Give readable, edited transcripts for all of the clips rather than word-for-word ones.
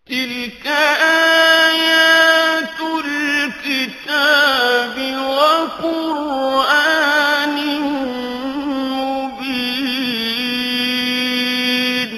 تلك آيات الكتاب وقرآن مبين.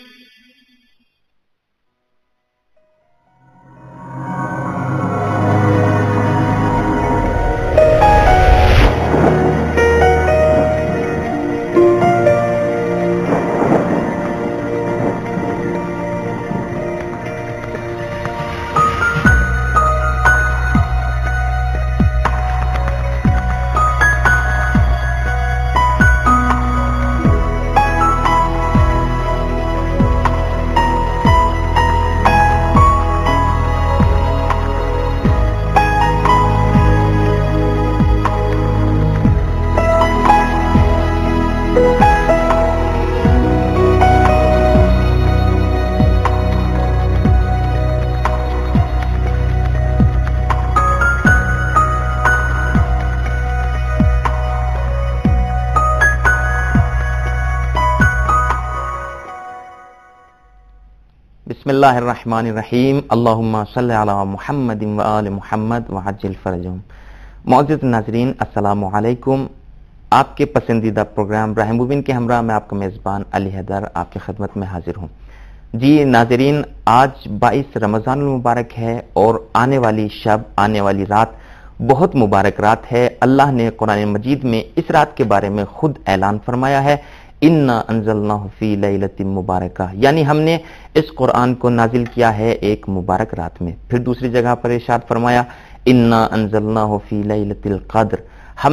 بسم اللہ الرحمن الرحیم. اللہم صلی علی محمد و آل محمد وعجل فرجہم. معزز ناظرین السلام علیکم. آپ کے پسندیدہ پروگرام راہ مبین کے ہمراہ میں آپ کا میزبان علی حیدر آپ کی خدمت میں حاضر ہوں. جی ناظرین، آج 22 رمضان المبارک ہے اور آنے والی شب، آنے والی رات بہت مبارک رات ہے. اللہ نے قرآن مجید میں اس رات کے بارے میں خود اعلان فرمایا ہے، انا انزلناہ فی لیلۃ مبارکہ، یعنی ہم نے اس قرآن کو نازل کیا ہے ایک مبارک رات میں. پھر دوسری جگہ پر ارشاد فرمایا انا انزلناہ فی لیلۃ القدر، ہم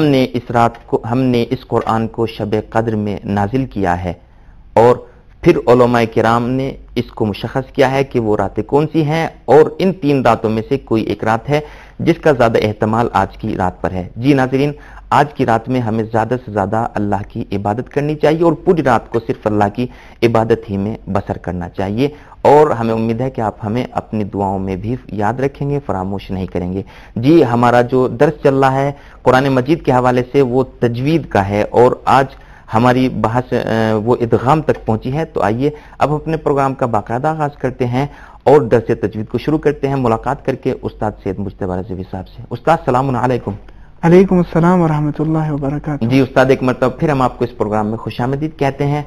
نے اس قرآن کو شب قدر میں نازل کیا ہے. اور پھر علماء کرام نے اس کو مشخص کیا ہے کہ وہ راتیں کون سی ہیں، اور ان 3 راتوں میں سے کوئی ایک رات ہے جس کا زیادہ احتمال آج کی رات پر ہے. جی ناظرین، آج کی رات میں ہمیں زیادہ سے زیادہ اللہ کی عبادت کرنی چاہیے اور پوری رات کو صرف اللہ کی عبادت ہی میں بسر کرنا چاہیے. اور ہمیں امید ہے کہ آپ ہمیں اپنی دعاؤں میں بھی یاد رکھیں گے، فراموش نہیں کریں گے. جی ہمارا جو درس چل رہا ہے قرآن مجید کے حوالے سے وہ تجوید کا ہے، اور آج ہماری بحث وہ ادغام تک پہنچی ہے. تو آئیے اب اپنے پروگرام کا باقاعدہ آغاز کرتے ہیں اور درس تجوید کو شروع کرتے ہیں ملاقات کر کے استاد سید مجتبی رضوی صاحب سے. استاد السلام علیکم. علیکم السلام ورحمۃ اللہ وبرکاتہ. جی استاد، ایک مرتبہ پھر ہم آپ کو اس پروگرام میں خوش آمدید کہتے ہیں.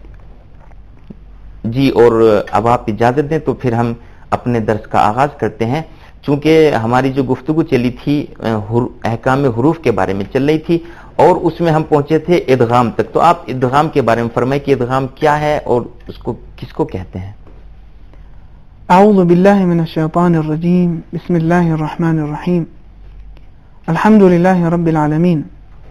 جی اور اب آپ اجازت دیں تو پھر ہم اپنے درس کا آغاز کرتے ہیں. چونکہ ہماری جو گفتگو چلی تھی احکام حروف کے بارے میں چل رہی تھی اور اس میں ہم پہنچے تھے ادغام تک. تو آپ ادغام کے بارے میں فرمائیں کہ ادغام کیا ہے اور اس کو کس کو کہتے ہیں؟ اعوذ باللہ من الشیطان الرجیم. بسم اللہ الرحمن الرحیم. الحمد للہ رب العالمین.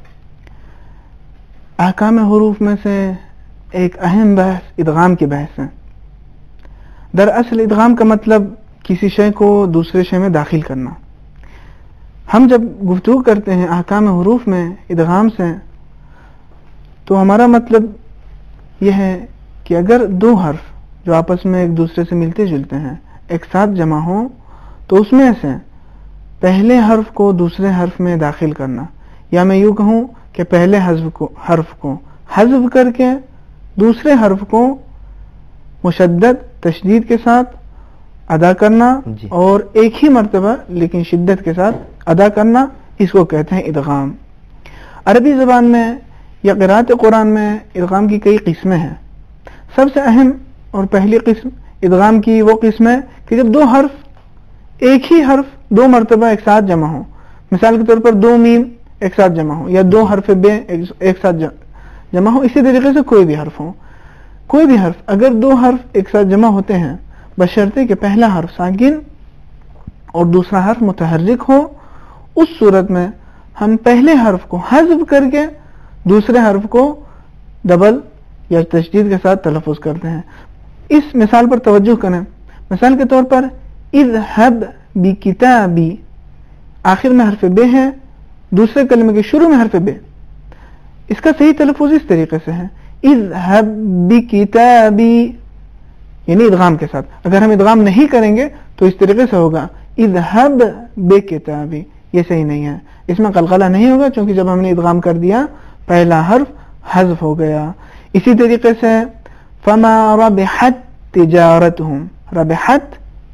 احکام حروف میں سے ایک اہم بحث ادغام کی بحث ہے. دراصل ادغام کا مطلب کسی شے کو دوسرے شے میں داخل کرنا. ہم جب گفتگو کرتے ہیں احکام حروف میں ادغام سے تو ہمارا مطلب یہ ہے کہ اگر 2 حرف جو آپس میں ایک دوسرے سے ملتے جلتے ہیں ایک ساتھ جمع ہوں تو اس میں سے پہلے حرف کو دوسرے حرف میں داخل کرنا، یا میں یوں کہوں کہ پہلے حرف کو حذف کر کے دوسرے حرف کو مشدد تشدید کے ساتھ ادا کرنا اور ایک ہی مرتبہ لیکن شدت کے ساتھ ادا کرنا، اس کو کہتے ہیں ادغام. عربی زبان میں یا قراءت قرآن میں ادغام کی کئی قسمیں ہیں. سب سے اہم اور پہلی قسم ادغام کی وہ قسم ہے کہ جب 2 حرف ایک ہی حرف 2 مرتبہ ایک ساتھ جمع ہوں. مثال کے طور پر 2 میم ایک ساتھ جمع ہوں یا 2 حرف بے ایک ساتھ جمع ہوں. اسی طریقے سے کوئی بھی حرف ہو، کوئی بھی حرف اگر 2 حرف ایک ساتھ جمع ہوتے ہیں بشرطے کہ پہلا حرف ساکن اور دوسرا حرف متحرک ہو، اس صورت میں ہم پہلے حرف کو حذف کر کے دوسرے حرف کو ڈبل یا تشدید کے ساتھ تلفظ کرتے ہیں. اس مثال پر توجہ کریں. مثال کے طور پر اذهب بکتابی، آخر میں حرف بے ہے، دوسرے کلمے کے شروع میں حرف بے. اس کا صحیح تلفظ اس طریقے سے ہے اذهب بکتابی، یعنی ادغام کے ساتھ. اگر ہم ادغام نہیں کریں گے تو اس طریقے سے ہوگا اذهب بکتابی، یہ صحیح نہیں ہے. اس میں قلقلہ نہیں ہوگا چونکہ جب ہم نے ادغام کر دیا پہلا حرف حذف ہو گیا. اسی طریقے سے فما ربحت تجارتهم، ربحت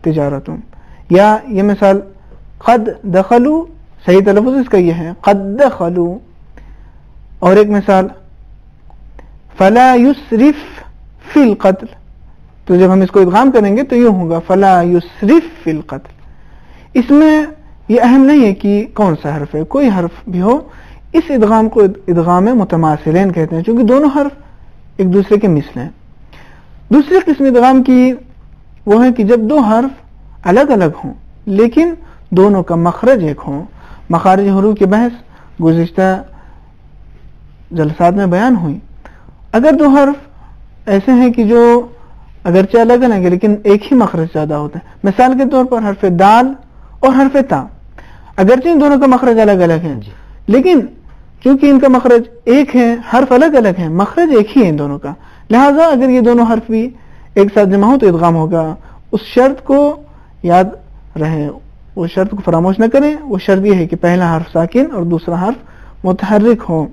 تجارتم، یا یہ مثال قد دخلوا، صحیح تلفظ اس کا یہ ہے قد دخلوا. اور ایک مثال فلا یسرف فی القتل، تو جب ہم اس کو ادغام کریں گے تو یہ ہوگا فلا یسرف فی القتل. اس میں یہ اہم نہیں ہے کہ کون سا حرف ہے، کوئی حرف بھی ہو، اس ادغام کو ادغام متماثلین کہتے ہیں، چونکہ دونوں حرف ایک دوسرے کے مثل ہیں. دوسری قسم ادغام کی وہ ہے کہ جب دو حرف الگ الگ ہوں لیکن دونوں کا مخرج ایک ہوں. مخارج حروف کی بحث گزشتہ جلسات میں بیان ہوئی. اگر دو حرف ایسے ہیں کہ جو اگرچہ الگ الگ ہیں لیکن ایک ہی مخرج زیادہ ہوتا ہے، مثال کے طور پر حرف دال اور حرف تا، اگرچہ ان دونوں کا مخرج الگ الگ ہے لیکن چونکہ ان کا مخرج ایک ہے، حرف الگ الگ ہیں، مخرج ایک ہی ہے ان دونوں کا، لہٰذا اگر یہ دونوں حرف بھی ایک ساتھ جمع ہو تو ادغام ہوگا. اس شرط کو یاد رہے، وہ شرط کو فراموش نہ کریں. وہ شرط یہ ہے کہ پہلا حرف ساکن اور دوسرا حرف متحرک ہو.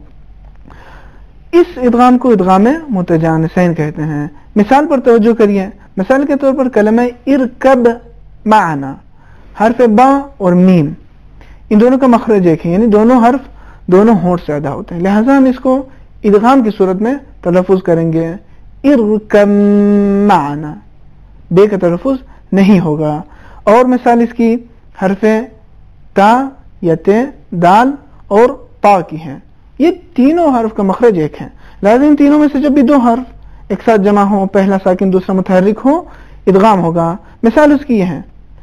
اس ادغام کو ادغام متجانسین کہتے ہیں. مثال پر توجہ کریے. مثال کے طور پر کلمہ ارکب معنا، حرف با اور میم، ان دونوں کا مخرج ایک ہے، یعنی دونوں حرف دونوں ہونٹ سے ادا ہوتے ہیں، لہذا ہم اس کو ادغام کی صورت میں تلفظ کریں گے ارکب معنا، بے کا تلفظ نہیں ہوگا. اور مثال اس کی حرف تا یا تے، دال اور تا کی ہیں. یہ تینوں حرف کا مخرج ایک ہے، لہذا ان تینوں میں سے جب بھی دو حرف ایک ساتھ جمع ہو، پہلا ساکن دوسرا متحرک ہو، ادغام ہوگا. مثال اس کی یہ ہے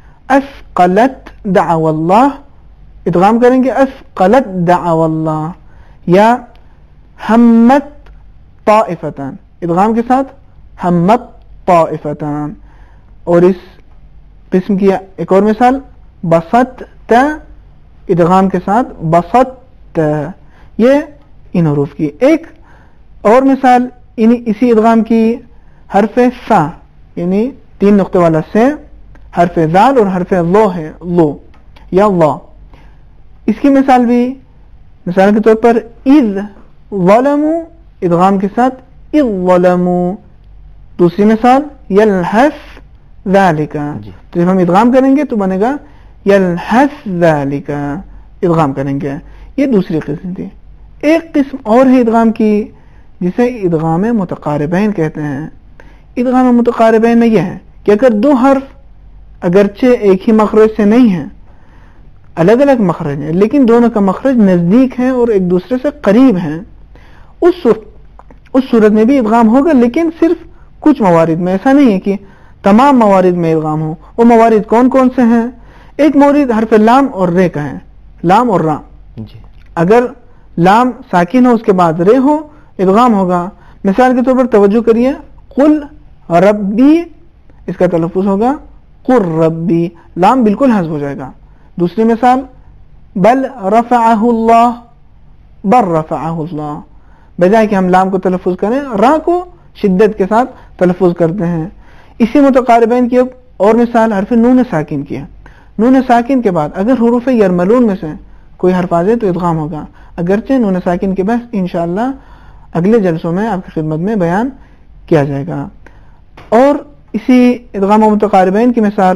اثقلت دعو اللہ، ادغام کریں گے اثقلت دعو اللہ. یا ہمت طائفتان، ادغام کے ساتھ ہمت طائفتان. اور اس قسم کی ایک اور مثال بسطت، ادغام کے ساتھ بسطت. یہ ان حروف کی. ایک اور مثال اسی ادغام کی حرف سا، یعنی 3 نقطے والا سے، حرف ذال اور حرف لو ہے، لو یا لا. اس کی مثال بھی مثال کے طور پر اذ ظلموا، ادغام کے ساتھ اذ ظلموا. دوسری مثال یلحس ذالک، تو جب ہم ادغام کریں گے تو بنے گا یلحس ذالک، ادغام کریں گے. یہ دوسری قسم تھی. ایک قسم اور ہے ادغام کی جسے ادغام متقاربین کہتے ہیں. ادغام متقاربین میں یہ ہے کہ اگر دو حرف اگرچہ ایک ہی مخرج سے نہیں ہیں، الگ الگ مخرج ہیں، لیکن دونوں کا مخرج نزدیک ہے اور ایک دوسرے سے قریب ہیں، اس صورت میں بھی ادغام ہوگا، لیکن صرف کچھ موارد میں. ایسا نہیں ہے کہ تمام موارد میں ادغام ہو. وہ موارد کون کون سے ہیں؟ ایک مورد حرف لام اور رے کا ہے، لام اور را. اگر لام ساکن ہو اس کے بعد رے ہو، ادغام ہوگا. مثال کے طور پر توجہ کریے قل ربی، اس کا تلفظ ہوگا قل ربی، لام بالکل حذف ہو جائے گا. دوسری مثال بل رفعہ اللہ، بل رفعہ اللہ، بجائے کہ ہم لام کو تلفظ کریں را کو شدت کے ساتھ تلفظ کرتے ہیں. اسی متقاربین کی اور مثال حرف نون ساکن کی ہے. نون ساکن کے بعد اگر حروف یرملون میں سے کوئی حرف آ جائے تو ادغام ہوگا، اگرچہ نون ساکن کی بحث انشاءاللہ اگلے جلسوں میں آپ کی خدمت میں بیان کیا جائے گا. اور اسی ادغام متقاربین کی مثال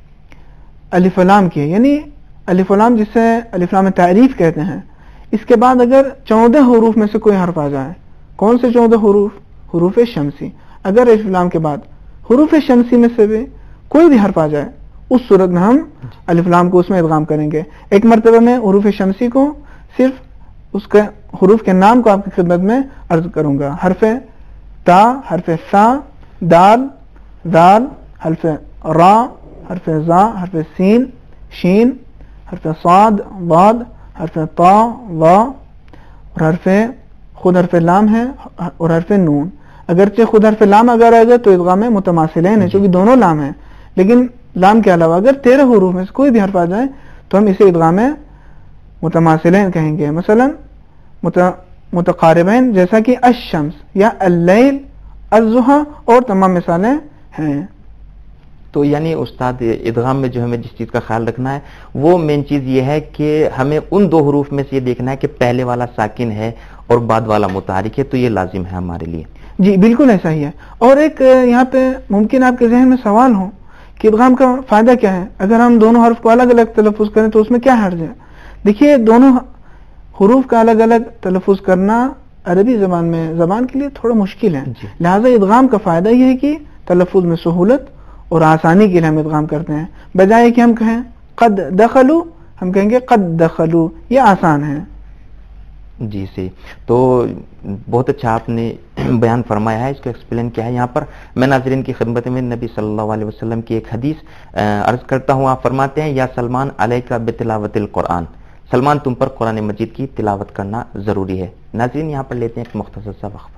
الف لام کی ہے، یعنی الف لام جسے الف لام تعریف کہتے ہیں. اس کے بعد اگر 14 حروف میں سے کوئی حرف آ جائے، کون سے 14 حروف؟ حروف شمسی. اگر الف لام کے بعد حروف شمسی میں سے بھی کوئی بھی حرف آ جائے، اس صورت میں ہم الف لام کو اس میں ادغام کریں گے. ایک مرتبہ میں حروف شمسی کو صرف اس کے حروف کے نام کو آپ کی خدمت میں عرض کروں گا. حرف تا، حرف سا، دال، ذال، حرف را، حرف زا، حرف سین، شین، حرف صاد، ضاد، حرف طا، وا، اور خود حرف لام ہے اور حرف نون. اگرچہ خود حرف لام اگر آئے گا تو ادغام متماثلین ہے چونکہ دونوں لام ہیں، لیکن لام کے علاوہ اگر 13 حروف میں سے کوئی بھی حرف آ جائے تو ہم اسے ادغام متماثلین کہیں گے. مثلا متقاربین جیسا کہ الشمس یا اللیل، الضحیٰ اور تمام مثالیں ہیں. تو یعنی استاد ادغام میں جو ہمیں جس چیز کا خیال رکھنا ہے وہ مین چیز یہ ہے کہ ہمیں ان 2 حروف میں سے یہ دیکھنا ہے کہ پہلے والا ساکن ہے اور بعد والا متحرک ہے، تو یہ لازم ہے ہمارے لیے. جی بالکل ایسا ہی ہے. اور ایک یہاں پہ ممکن آپ کے ذہن میں سوال ہو کہ ادغام کا فائدہ کیا ہے. اگر ہم دونوں حرف کو الگ الگ تلفظ کریں تو اس میں کیا حرج ہے؟ دیکھیے دونوں حروف کا الگ الگ تلفظ کرنا عربی زبان میں زبان کے لیے تھوڑا مشکل ہے. لہٰذا ادغام کا فائدہ یہ ہے کہ تلفظ میں سہولت اور آسانی کے لیے ہم ادغام کرتے ہیں. بجائے کہ ہم کہیں قد دخلوا ہم کہیں گے قد دخلوا، یہ آسان ہے. جی صحیح. تو بہت اچھا آپ نے بیان فرمایا ہے، اس کو ایکسپلین کیا ہے. یہاں پر میں ناظرین کی خدمت میں نبی صلی اللہ علیہ وسلم کی ایک حدیث عرض کرتا ہوں. آپ فرماتے ہیں یا سلمان علیک بتلاوت القرآن، سلمان تم پر قرآن مجید کی تلاوت کرنا ضروری ہے. ناظرین یہاں پر لیتے ہیں ایک مختصر سا وقفہ.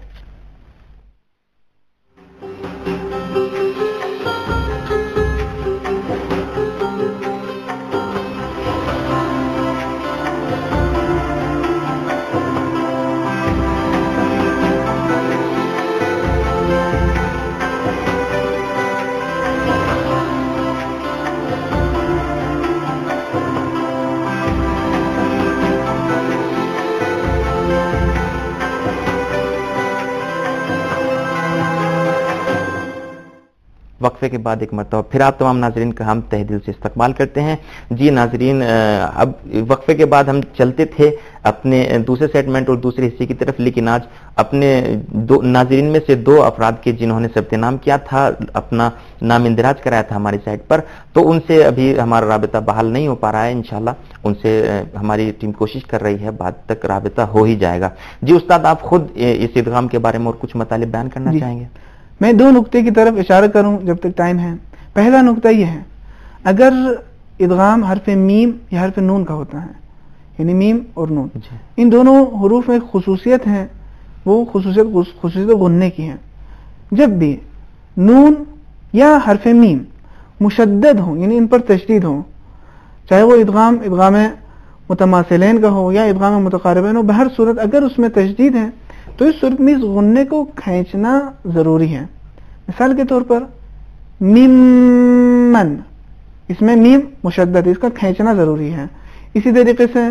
وقفے کے بعد ایک مرتبہ پھر آپ تمام ناظرین کا ہم تہ دل سے استقبال کرتے ہیں. جی ناظرین، اب وقفے کے بعد ہم چلتے تھے اپنے دوسرے سیگمنٹ اور دوسرے حصے کی طرف، لیکن آج اپنے ناظرین میں سے 2 افراد کے جنہوں نے ثبت نام کیا تھا، اپنا نام اندراج کرایا تھا ہماری سائٹ پر، تو ان سے ابھی ہمارا رابطہ بحال نہیں ہو پا رہا ہے. انشاءاللہ ان سے ہماری ٹیم کوشش کر رہی ہے، بعد تک رابطہ ہو ہی جائے گا. جی استاد، آپ خود اس ادغام کے بارے میں اور کچھ مطالب بیان کرنا چاہیں گے؟ میں 2 نقطے کی طرف اشارہ کروں جب تک ٹائم ہے. پہلا نقطہ یہ ہے، اگر ادغام حرف میم یا حرف نون کا ہوتا ہے، یعنی میم اور نون، ان دونوں حروف میں خصوصیت ہے، وہ خصوصیت غننے کی ہے. جب بھی نون یا حرف میم مشدد ہوں، یعنی ان پر تشدید ہوں، چاہے وہ ادغام متماثلین کا ہو یا ادغام متقاربین ہو، بہر صورت اگر اس میں تشدید ہے تو اس صورت میں اس غننے کو کھینچنا ضروری ہے. مثال کے طور پر ممن، اس میں میم مشدد، اس کا کھینچنا ضروری ہے. اسی طریقے سے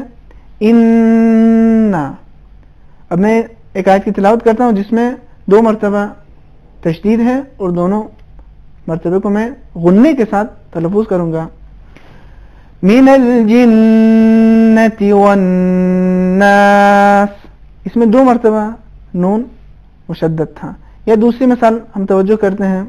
اننا، اب میں ایک آیت کی تلاوت کرتا ہوں جس میں 2 مرتبہ تشدید ہے اور دونوں مرتبے کو میں غننے کے ساتھ تلفظ کروں گا. من الجنة والناس، اس میں 2 مرتبہ نون مشدد تھا. یا دوسری مثال ہم توجہ کرتے ہیں،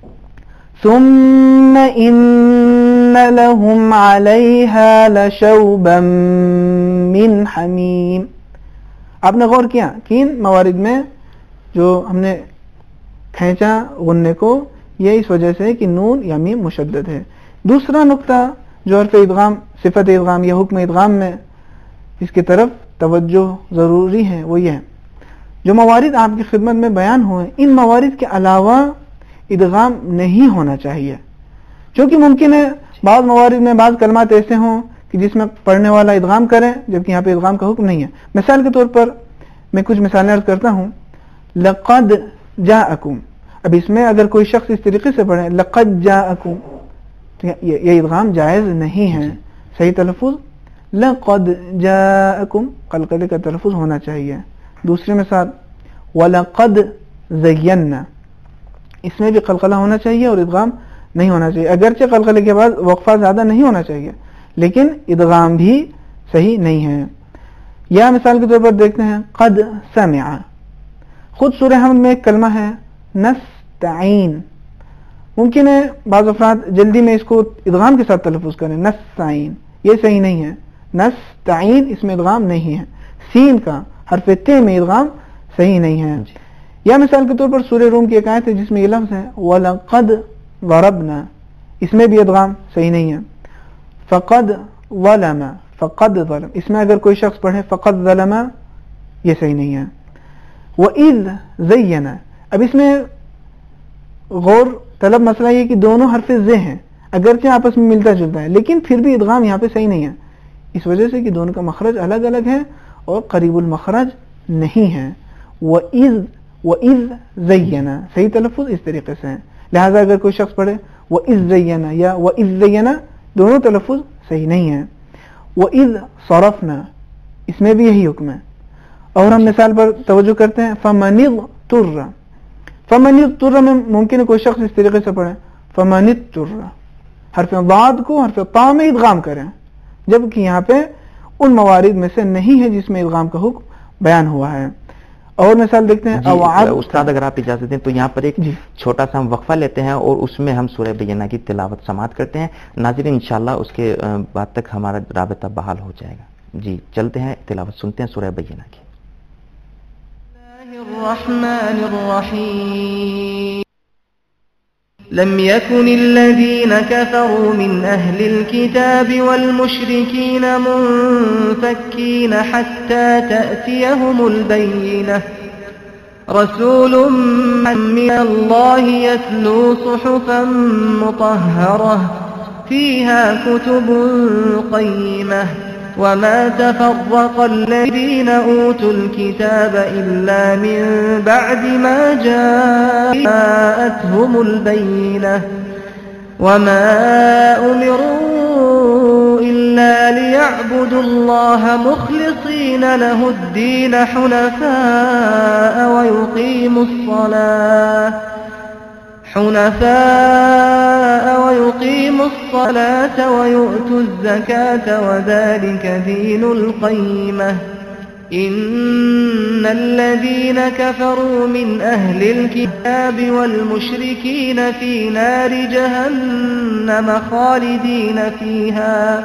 ثم ان لهم عليها لشوبا من حمیم. آپ نے غور کیا کہ ان موارد میں جو ہم نے کھینچا غننے کو، یہ اس وجہ سے کہ نون یا میم مشدد ہے. دوسرا نقطہ جو حرف ادغام، صفت ادغام یا حکم ادغام میں اس کی طرف توجہ ضروری ہے، وہ یہ ہے جو موارد آپ کی خدمت میں بیان ہوئے، ان موارد کے علاوہ ادغام نہیں ہونا چاہیے. چونکہ ممکن ہے بعض موارد میں بعض کلمات ایسے ہوں کہ جس میں پڑھنے والا ادغام کرے جبکہ یہاں پہ ادغام کا حکم نہیں ہے. مثال کے طور پر میں کچھ مثالیں عرض کرتا ہوں. لقد جاءکم، اب اس میں اگر کوئی شخص اس طریقے سے پڑھے لقد جاءکم تو یہ ادغام جائز نہیں ہے. صحیح تلفظ لقد جاءکم، قلقلے کا تلفظ ہونا چاہیے. دوسری مثال وَلَقَدْ زَيَّنَّا، اس میں بھی قلقلہ ہونا چاہیے اور ادغام نہیں ہونا چاہیے. اگرچہ قلقلے کے بعد وقفہ زیادہ نہیں ہونا چاہیے لیکن ادغام بھی صحیح نہیں ہے. یا مثال کے طور پر دیکھتے ہیں قد سمع، خود سورہ حمد میں ایک کلمہ ہے نستعین. ممکن ہے بعض افراد جلدی میں اس کو ادغام کے ساتھ تلفظ کریں نستعین، یہ صحیح نہیں ہے. نستعین اس میں ادغام نہیں ہے. سین کا حرف ت میں ادغام صحیح نہیں ہے. یا مثال کے طور پر سورہ روم کی ایک آیت ہے جس میں یہ لفظ ہے وَلَقَدْ ضَرَبْنَا، اس میں بھی ادغام صحیح نہیں ہے. فَقَدْ ظَلَمَ، فَقَدْ ظَلَمَ، اس میں اگر کوئی شخص پڑھے فَقَدْ ظَلَمَ، یہ صحیح نہیں ہے. وَإِذْ زَيَّنَ، اب اس میں غور طلب مسئلہ یہ کہ دونوں حرف ز ہیں، اگرچہ آپس میں ملتا جلتا ہے لیکن پھر بھی ادغام یہاں پہ صحیح نہیں ہے، اس وجہ سے کہ دونوں کا مخرج الگ الگ ہے اور قریب المخرج نہیں ہے. وَإِذْ زَيَّنَ، صحیح تلفظ اس طریقے سے ہے. لہٰذا اگر کوئی شخص پڑھے وَإِذْ زَيَّنَ یا وَإِذْ زَيَّنَ، دونوں تلفظ صحیح نہیں ہے. وَإِذْ صَرَفْنَا، اس میں بھی یہی حکم ہے. اور ہم مثال پر توجہ کرتے ہیں فَمَنِ اضْطُرَّ، فَمَنِ اضْطُرَّ میں ممکن ہے کوئی شخص اس طریقے سے پڑھے فمن اضطر، حرف ضاد کو حرف طا میں ادغام کریں، جبکہ یہاں پہ ان موارد میں سے نہیں ہے جس میں ادغام کا حکم بیان ہوا ہے. اور مثال دیکھتے ہیں. استاد اگر آپ اجازت دیں تو یہاں پر ایک چھوٹا سا ہم وقفہ لیتے ہیں اور اس میں ہم سورہ بینہ کی تلاوت سماعت کرتے ہیں. ناظرین انشاءاللہ اس کے بعد تک ہمارا رابطہ بحال ہو جائے گا. جی چلتے ہیں، تلاوت سنتے ہیں سورہ بینہ کی. الرحمن الرحیم. لم يكن الذين كفروا من أهل الكتاب والمشركين منفكين حتى تأتيهم البينة. رسول من الله يتلو صحفا مطهرة فيها كتب قيمة. وما تفرق الذين أوتوا الكتاب إلا من بعد ما جاءتهم البينة. وما أمروا إلا ليعبدوا الله مخلصين له الدين حنفاء ويقيموا الصلاة ويؤتوا الزكاة وذلك دين القيمة. إن الذين كفروا من أهل الكتاب والمشركين في نار جهنم خالدين فيها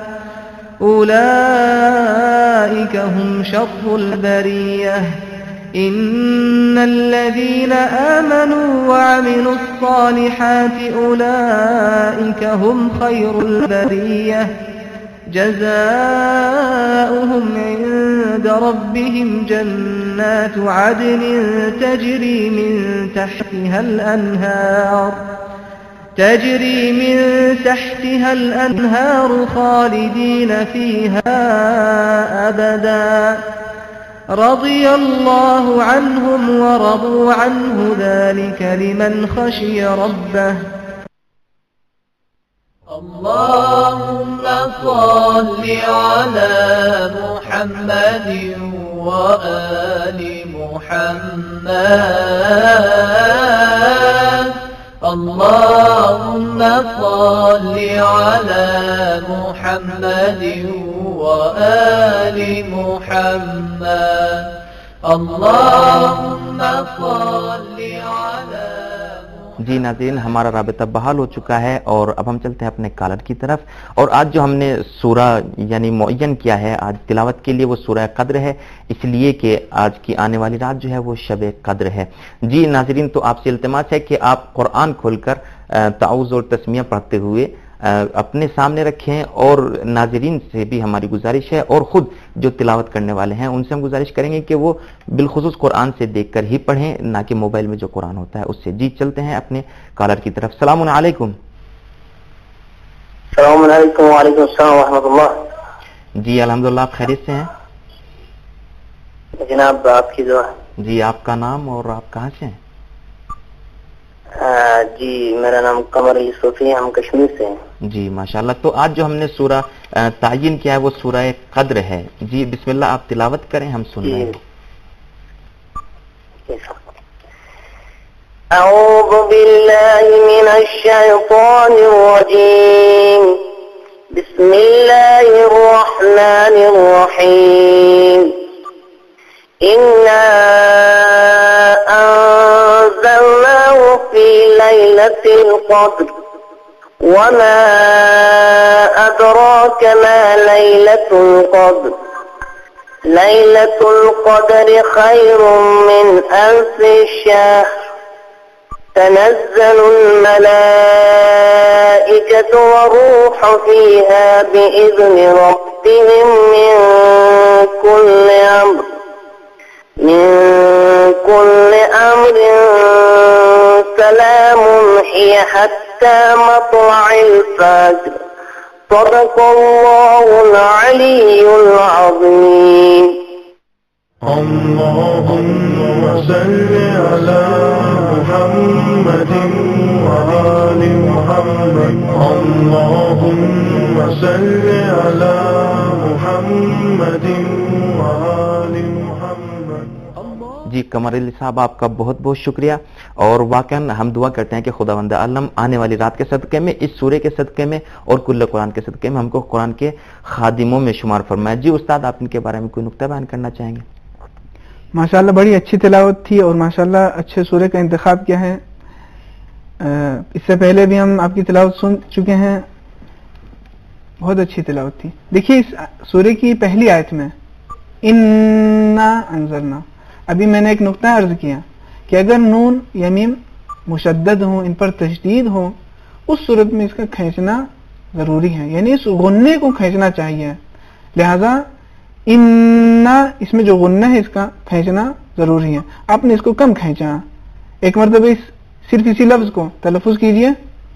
أولئك هم شر البرية. إن الذين آمنوا وعملوا الصالحات أولئك هم خير البرية. جزاؤهم عند ربهم جنات عدن تجري من تحتها الأنهار خالدين فيها أبدا. رضي الله عنهم ورضوا عنه ذلك لمن خشي ربه. اللهم صل على محمد وآل محمد. اللهم صل على محمد وآل محمد. اللهم صل على. جی ناظرین، ہمارا رابطہ بحال ہو چکا ہے اور اب ہم چلتے ہیں اپنے کالر کی طرف. اور آج جو ہم نے سورہ یعنی معین کیا ہے آج تلاوت کے لیے وہ سورہ قدر ہے، اس لیے کہ آج کی آنے والی رات جو ہے وہ شب قدر ہے. جی ناظرین، تو آپ سے التماس ہے کہ آپ قرآن کھول کر تعوذ اور تسمیہ پڑھتے ہوئے اپنے سامنے رکھیں، اور ناظرین سے بھی ہماری گزارش ہے اور خود جو تلاوت کرنے والے ہیں ان سے ہم گزارش کریں گے کہ وہ بالخصوص قرآن سے دیکھ کر ہی پڑھیں، نہ کہ موبائل میں جو قرآن ہوتا ہے اس سے. جی چلتے ہیں اپنے کالر کی طرف. السلام علیکم. السلام علیکم. وعلیکم السلام ورحمۃ اللہ. جی الحمدللہ، آپ خیریت سے ہیں؟ جناب آپ کی دعا. جی آپ کا نام اور آپ کہاں سے ہیں؟ جی میرا نام قمر یوسفی، ہم کشمیر سے ہیں. جی ماشاءاللہ. تو آج جو ہم نے سورہ تعین کیا ہے وہ سورہ قدر ہے. جی بسم اللہ، آپ تلاوت کریں، ہم سن رہے ہیں. اعوذ باللہ من الشیطان الرجیم. بسم اللہ الرحمن الرحیم. أنزلناه في ليلة القدر وما أدراك ما ليلة القدر. ليلة القدر خير من 1000 شهر. تنزل الملائكة والروح فيها بإذن ربهم من كل أمر سلام هي حتى مطلع الفجر. صدق الله العلي العظيم. اللهم صل على محمد وآل محمد. اللهم صل على محمد وآل محمد. जी कमर अली साहब, आपका बहुत बहुत शुक्रिया। और वाकई हम दुआ करते हैं कि खुदावंद आलम आने वाली रात के सदक़े में, इस सूरे के सदक़े में और कुल्ल कुरान के सदक़े में हमको कुरान के खादिमों में शुमार फरमाए। जी उस्ताद, आप इनके बारे में कोई नुक्ता बयान करना चाहेंगे? माशाल्लाह बड़ी अच्छी तिलावत थी और माशाल्लाह अच्छे सूरे का इंतखाब किया है। इससे पहले भी हम आपकी तिलावत सुन चुके हैं, बहुत अच्छी तिलावत थी। देखिए इस सूरे की पहली आयत में इन्ना अंज़लना, अभी मैंने एक नुक्ता अर्ज किया कि अगर नून या मीम मुशद्दद हो, इन पर तशदीद हो, उस सूरत में इसका खींचना जरूरी है, यानी इस गुन्ने को खींचना चाहिए। लिहाजा इन्ना, इसमें जो गुन्ना है इसका खींचना जरूरी है। आपने इसको कम खींचा, एक मरतबा इस सिर्फ इसी लफ्ज को तलफ़ुज़ कीजिए,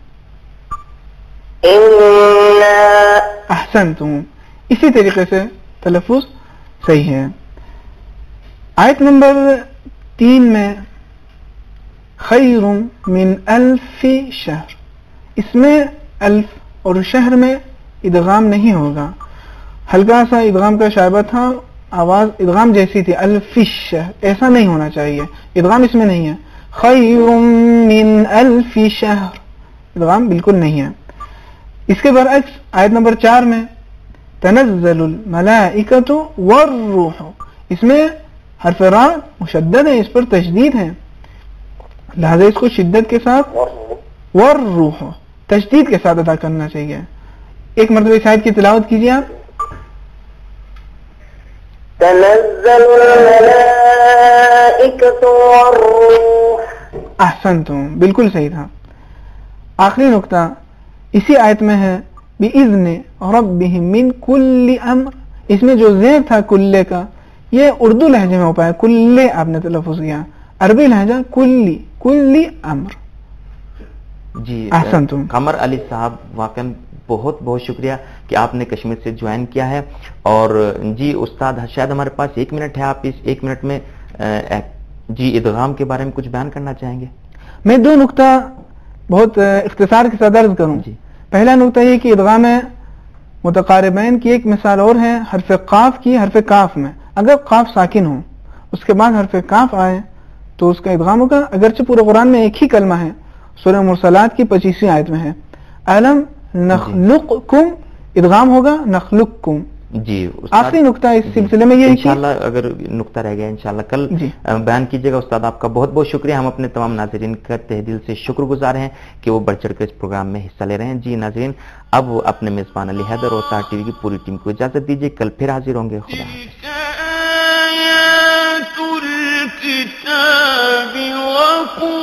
अहसनतुम, इसी तरीके से तलफ़ुज़ सही है। आयत नंबर 3 में खैरुम मिन अल्फी शहर, इसमें अल्फ और शहर में इदगाम नहीं होगा, हल्का सा इदगाम का शायबा था, आवाज इदगाम जैसी थी, अल्फी शहर, ऐसा नहीं होना चाहिए, इदगाम इसमें नहीं है। खैरुम मिन अल्फी शहर, इदगाम बिल्कुल नहीं है। इसके बरअक्स आयत नंबर 4 में तनज़्ज़लुल मलाइकतु वर्रूह, इसमें हर्फ रा मुशद्दद है, इस पर तशदीद है, लिहाजा इसको शिद्दत के साथ वर्रूह तशदीद के साथ अदा करना चाहिए। एक मरतबा इस आयत की तिलावत कीजिए आप। तनज़्ज़लुल मलाइकतु वर्रूह, अहसनतुम, बिल्कुल सही था। आखिरी नुक्ता इसी आयत में है, बिइज़्नि रब्बिहिम मिन कुल्ली अम्र, इसमें जो ज़ेर था कुल्ले का, ये उर्दू लहजे में हो पाया, कुल्ले आपने तलफ़ुज़ किया, अरबी लहजा कुल्ली, कुल्ली अम्र। जी अहसनतुम। कमर अली साहब, वाकई बहुत बहुत शुक्रिया कि आपने कश्मीर से ज्वाइन किया है। और जी उस्ताद, शायद हमारे पास 1 मिनट है, आप इस 1 मिनट में जी इदगाम के बारे में कुछ बयान करना चाहेंगे? मैं 2 नुक्ता बहुत इख्तिसार के साथ अर्ज करूं। पहला नुक्ता ये कि इदगाम मुतकारिबैन की एक मिसाल और है, हर्फ काफ की हर्फ काफ में, अगर काफ साकिन हो उसके बाद हर्फ काफ आए तो उसका इदगाम होगा, अगरचे पूरे कुरान में एक ही कलमा है, सूरह मुरसलात की 25वीं आयत में है, अलम नखलुकुम, इदगाम होगा नखलुकुम। जी आखिरी नुक्ता इस सिलसिले में ये इंशाल्लाह, अगर नुक्ता रह गया इंशाल्लाह कल बयान कीजिएगा। उस्ताद आपका बहुत बहुत शुक्रिया, हम अपने तमाम नाज़रीन का तहे दिल से शुक्रगुजार हैं कि वो बढ़ चढ़ कर इस प्रोग्राम में हिस्सा ले रहे हैं। जी नाज़रीन, अब अपने मेज़बान अली हैदर और स्टार टीवी की पूरी टीम को इजाजत दीजिए, कल फिर हाजिर होंगे। खुदा हाफ़िज़।